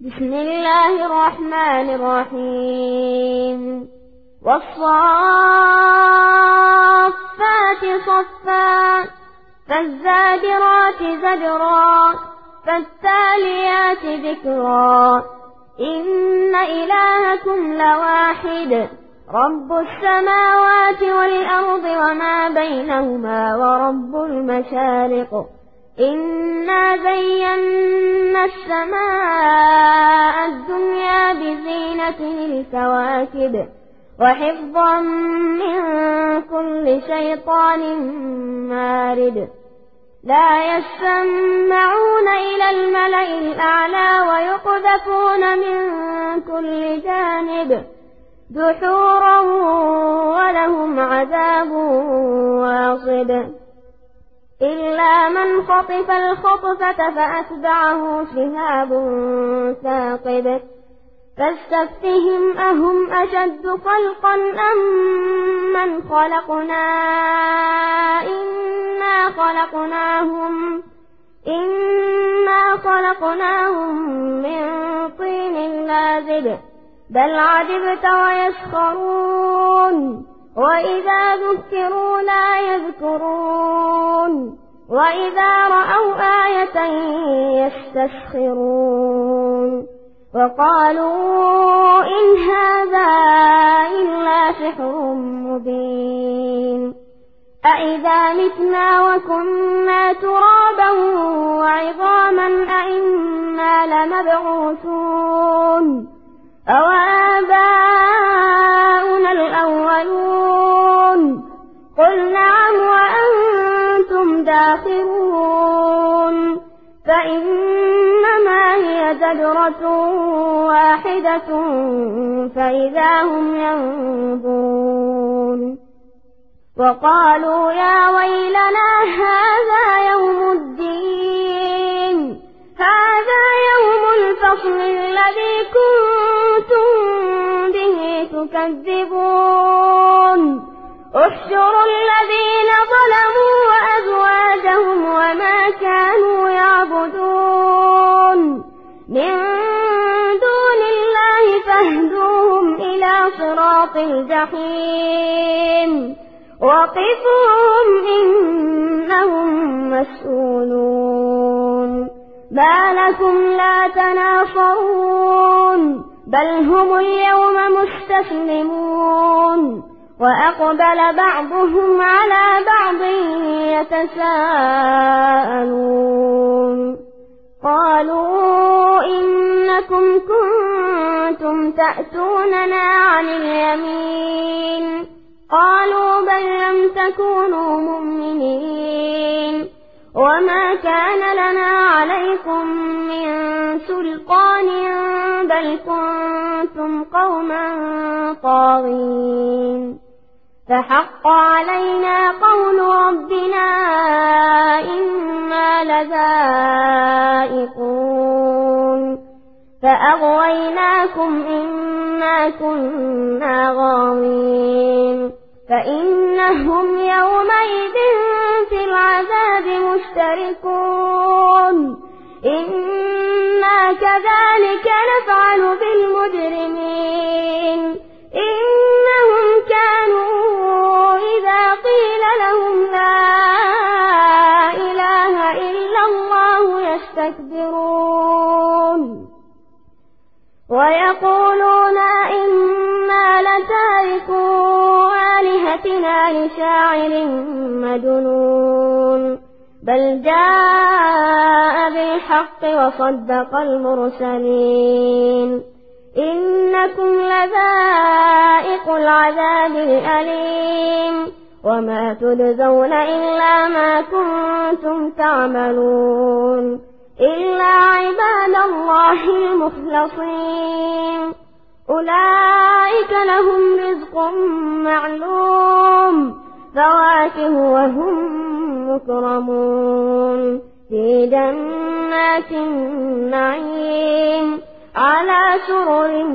بسم الله الرحمن الرحيم والصافات صفا فالزاجرات زجرا فالتاليات ذكرا إن إلهكم لواحد رب السماوات والأرض وما بينهما ورب المشارق إنا زينا السماء الدنيا بزينة الكواكب وحفظا من كل شيطان مارد لا يسمعون إلى الملأ الأعلى ويقذفون من كل جانب دحورا ولهم عذاب واصب إلا من خطف الخطفة فأتبعه شهاب ثاقب فاستفتهم أهم أشد خلقا أم من خلقنا إنا خلقناهم من طين لازب بل عجبت ويسخرون وإذا ذكروا لا يذكرون وإذا رأوا آية يستسخرون وقالوا إن هذا إلا سحر مبين أإذا متنا وكنا ترابا وعظاما أإنا لمبعوثون أوآباؤنا الأولون قل نعم وأنتم داخرون فإنما هي زجرة واحدة فإذا هم ينظرون وقالوا يا ويلنا هذا يوم الدين هذا يوم الفصل الذي كنتم به تكذبون احشروا الذين ظلموا وأزواجهم وما كانوا يعبدون من دون الله فاهدوهم إلى صراط الجحيم وقفوهم إنهم مسؤولون ما لكم لا تناصرون بل هم اليوم مستسلمون وأقبل بعضهم على بعض يتساءلون قالوا إنكم كنتم تأتوننا عن اليمين قالوا بل لم تكونوا مؤمنين وما كان لنا عليكم من سلطان بل كنتم قوما طاغين فحق علينا قول ربنا إنا لذائقون فأغويناكم إنا كنا غاوين فإنهم يومئذ في العذاب مشتركون إنا كذلك نفعل بالمجرمين إنهم كانوا إذا قيل لهم لا إله إلا الله يستكبرون ويقولون إنا لتاركو آلهتنا لشاعر مجنون بل جاء بالحق وصدق المرسلين إنكم لذائق العذاب الأليم وما تجزون إلا ما كنتم تعملون إلا عباد الله المخلصين أولئك لهم رزق معلوم فواكه وهم مكرمون في جنات النعيم على سرر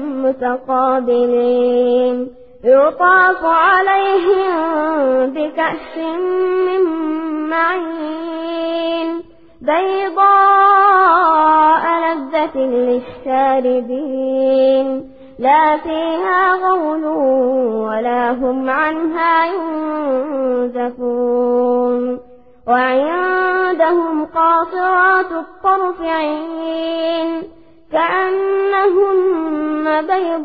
متقابلين يطاف عليهم بكأس من معين بيضاء لذة لذة للشاربين لا فيها غول ولا هم عنها ينزفون وعندهم قاصرات الطرف عين كأنهن بيض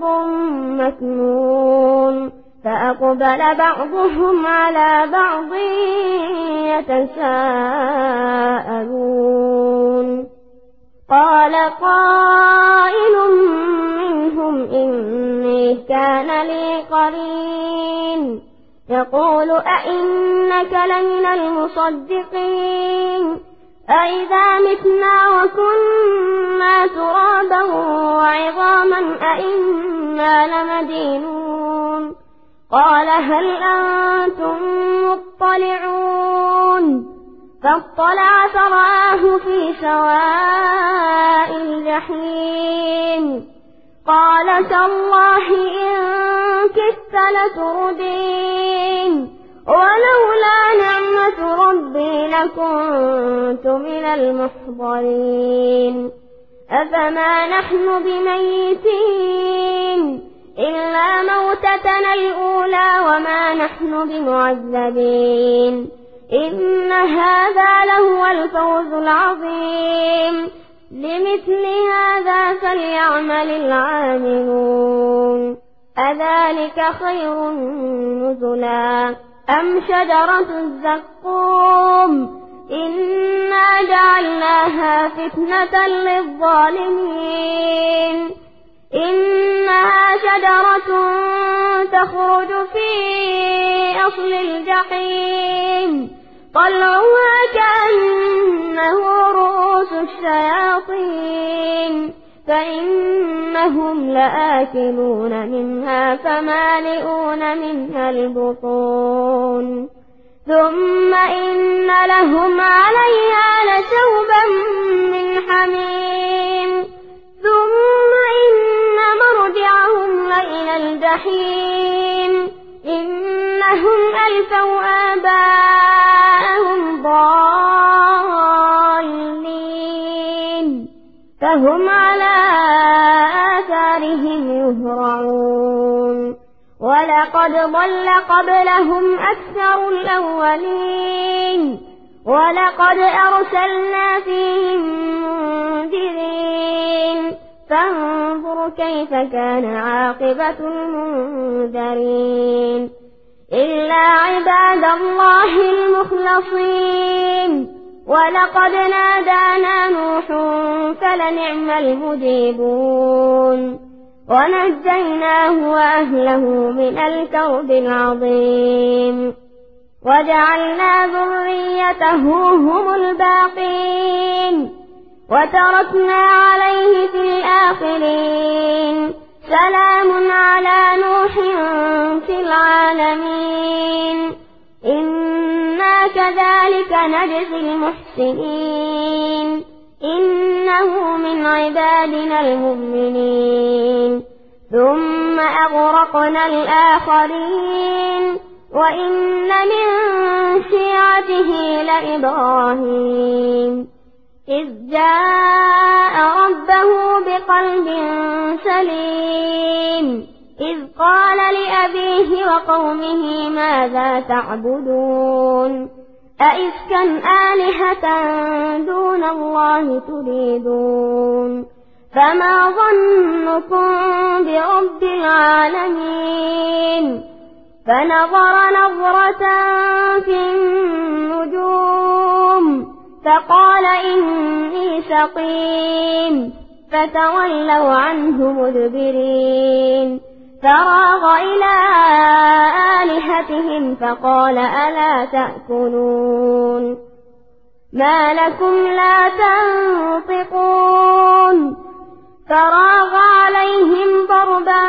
مكنون فأقبل بعضهم على بعض يتساءلون قال قائل منهم إني كان لي قرين يقول أئنك لمن المصدقين أئذا متنا وكنا ترابا وعظاما أئنا لمدينون قال هل أنتم مطلعون فاطلع فرآه في سواء الجحيم قال تالله إن كدت لتردين ولولا نعمة ربي لكنت من المحضرين أفما نحن بميتين إلا موتتنا الأولى وما نحن بمعذبين إن هذا لهو الفوز العظيم لمثل هذا فليعمل العاملون أذلك خير نزلا أم شجرة الزقوم إنا جعلناها فتنة للظالمين إنها شجرة تخرج في أصل الجحيم طلعها كأنه رؤوس الشياطين فإنهم لآكلون منها فمالئون منها البطون ثم إن لهم عليها لشوبا من حميم ثم إن مرجعهم لإلى الجحيم إنهم ألفوا آباءهم ضالين فهم على آثارهم يهرعون ولقد ضل قبلهم أكثر الأولين ولقد أرسلنا فيهم منذرين فانظر كيف كان عاقبة المنذرين إلا عباد الله المخلصين ولقد نادانا نوح فلنعم المجيبون ونجيناه وأهله من الكرب العظيم وجعلنا ذريته هم الباقين وتركنا عليه في الآخرين سلام على نوح في العالمين إنا كذلك نجزي المحسنين إنه من عبادنا المؤمنين ثم أغرقنا الآخرين وإن من شيعته لإبراهيم إذ جاء ربه بقلب سليم إذ قال لأبيه وقومه ماذا تعبدون أئفكا آلهة دون الله تريدون فما ظنكم برب العالمين فنظر نظرة في النجوم فقال إني سقيم فتولوا عنه مدبرين فراغ إلى آلهتهم فقال ألا تأكلون ما لكم لا تنطقون فراغ عليهم ضربا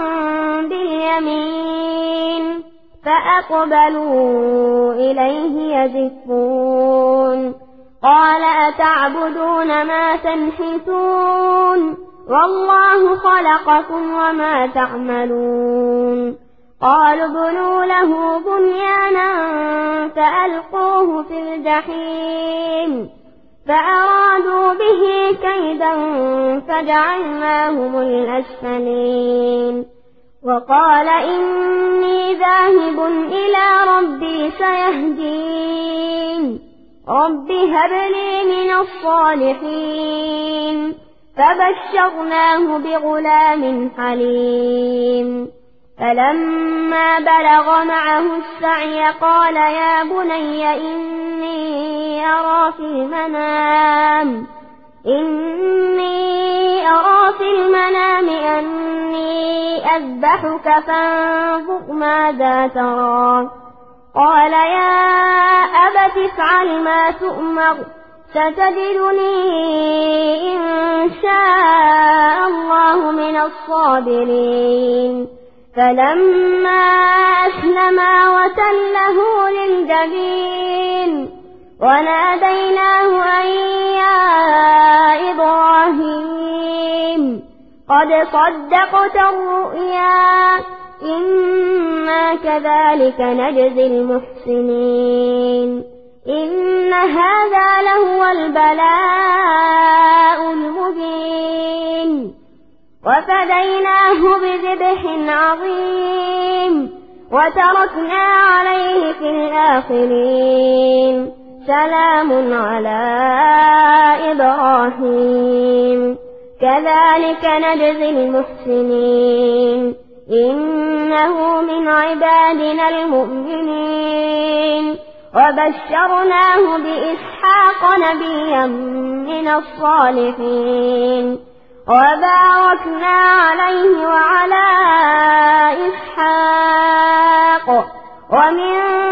باليمين فأقبلوا إليه يزفون قال أتعبدون ما تنحتون والله خلقكم وما تعملون قالوا ابنوا له بنيانا فألقوه في الجحيم فأرادوا به كيدا فجعلناهم الأسفلين وقال إني ذاهب إلى ربي سيهدين رب هب لي من الصالحين فبشرناه بغلام حليم فلما بلغ معه السعي قال يا بني إني أرى في المنام أني أذبحك فانظر ماذا ترى قال يا أبت افعل ما تؤمر ستجدني إن شاء الله من الصابرين فلما أسلما وتله للجبين وناديناه أن يا إبراهيم قد صدقت الرؤيا إنا كذلك نجزي المحسنين إن هذا لهو البلاء المبين وفديناه بذبح عظيم وتركنا عليه في الآخرين سلام على إبراهيم كذلك نجزي المحسنين إنه من عبادنا المؤمنين وبشرناه بإسحاق نبيا من الصالحين وباركنا عليه وعلى إسحاق ومن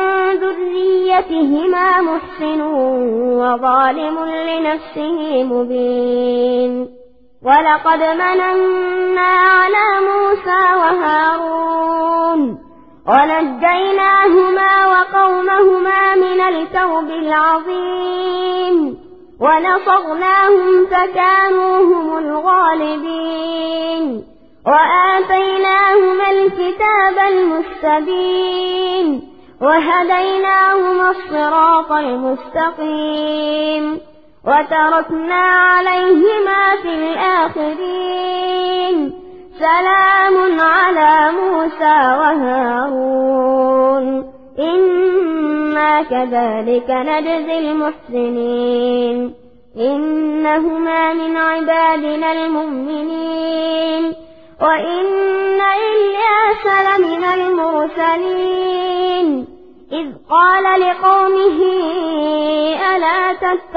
ذريتهما محسن وظالم لنفسه مبين ولقد مننا على موسى وهارون ونجيناهما وقومهما من الكرب العظيم ونصرناهم فكانوا هم الغالبين وآتيناهما الكتاب المستبين وهديناهما الصراط المستقيم وتركنا عليهما في الآخرين سلام على موسى وهارون إنا كذلك نجزي المحسنين إنهما من عبادنا المؤمنين وإن إلياس لمن المرسلين إذ قال لقومه ألا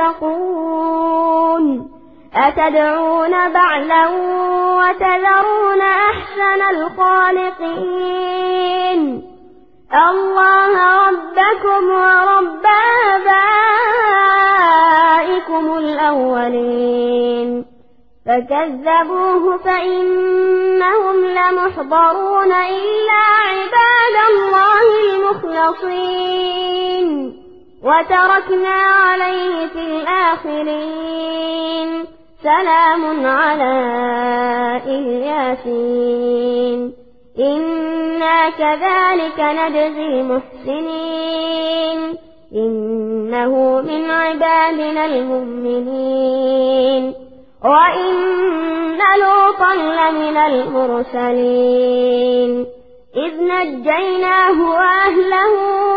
تتقون أتدعون بعلا وتذرون أحسن الخالقين الله ربكم ورب آبائكم الأولين فكذبوه فإنهم لمحضرون إلا عباد الله المخلصين وتركنا عليه في الآخرين سلام على الياسين إنا كذلك نجزي المحسنين إنه من عبادنا المؤمنين وإن لوطا لمن المرسلين إذ نجيناه وأهله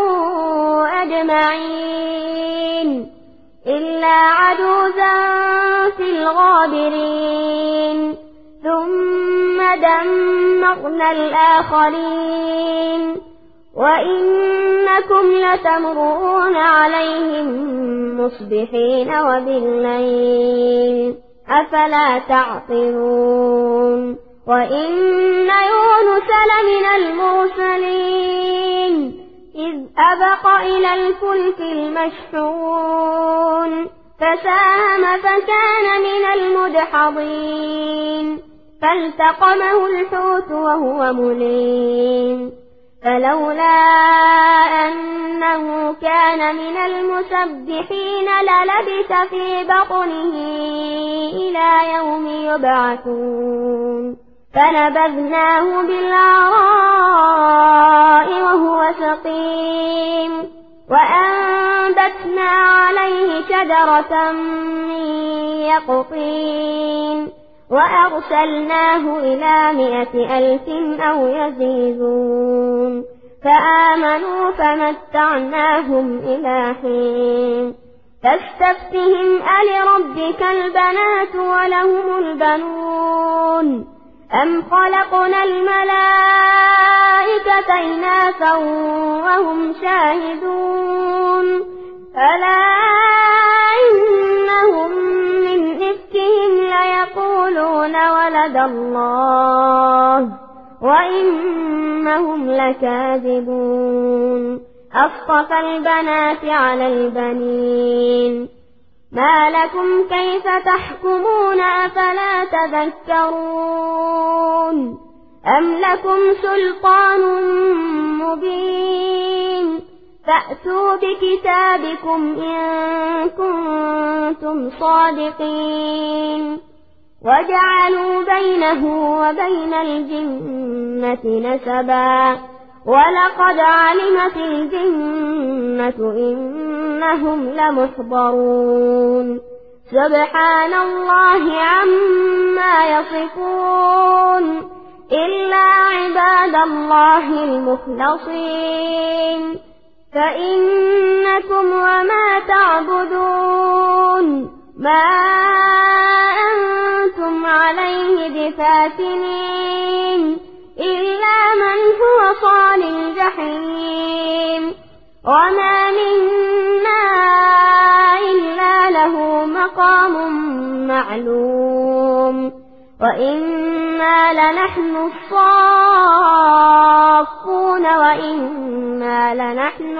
أجمعين إلا عجوزا في الغابرين ثم دمرنا الآخرين وإنكم لتمرون عليهم مصبحين وبالليل أفلا تعقلون وإن يونس لمن المرسلين إذ أبق إلى الفلك المشحون فساهم فكان من المدحضين فالتقمه الحوت وهو مليم فلولا أنه كان من المسبحين للبث في بطنه إلى يوم يبعثون فنبذناه بالعراء وهو سقيم وأنبتنا عليه شجرة من يقطين وأرسلناه إلى 100,000 أو يزيدون فآمنوا فمتعناهم إلى حين تستفتهم ألربك البنات ولهم البنون أم خلقنا الملائكة إناثا وهم شاهدون ألا إنهم من إفكهم ليقولون ولد الله وإنهم لكاذبون أصطفى البنات على البنين ما لكم كيف تحكمون أفلا تذكرون أم لكم سلطان مبين فأتوا بكتابكم إن كنتم صادقين وجعلوا بينه وبين الجنة نسبا ولقد علمت الجنة إنهم لمحضرون سبحان الله عما يصفون إلا عباد الله المخلصين فإنكم وما تعبدون ما أنتم عليه بفاتنين إلا من هو صال الجحيم وما منا إلا له مقام معلوم وإنا لنحن الصافون وإنا لنحن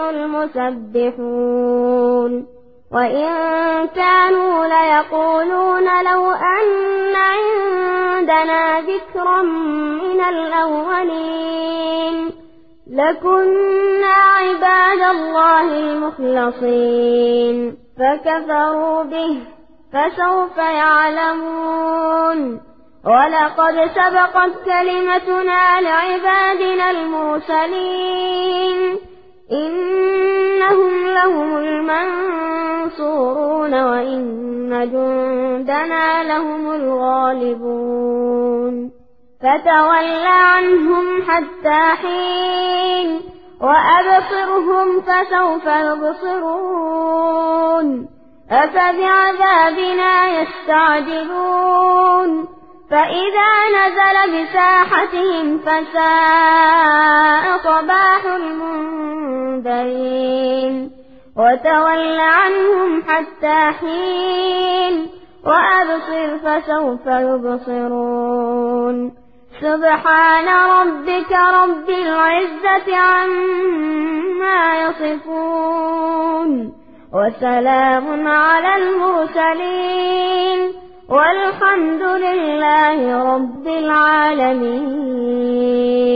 المسبحون وإن كانوا ليقولون لو أن عندنا ذكرا من الأولين لكنا عباد الله المخلصين فكفروا به فسوف يعلمون ولقد سبقت كلمتنا لعبادنا المرسلين إنهم لهم المنصورون وإن جندنا لهم الغالبون فتول عنهم حتى حين وأبصرهم فسوف يبصرون أفبعذابنا يستعجلون فإذا نزل بساحتهم فساء صباح المنذرين وتول عنهم حتى حين وأبصر فسوف يبصرون سبحان ربك رب العزة عما يصفون وسلام على المرسلين والحمد لله رب العالمين.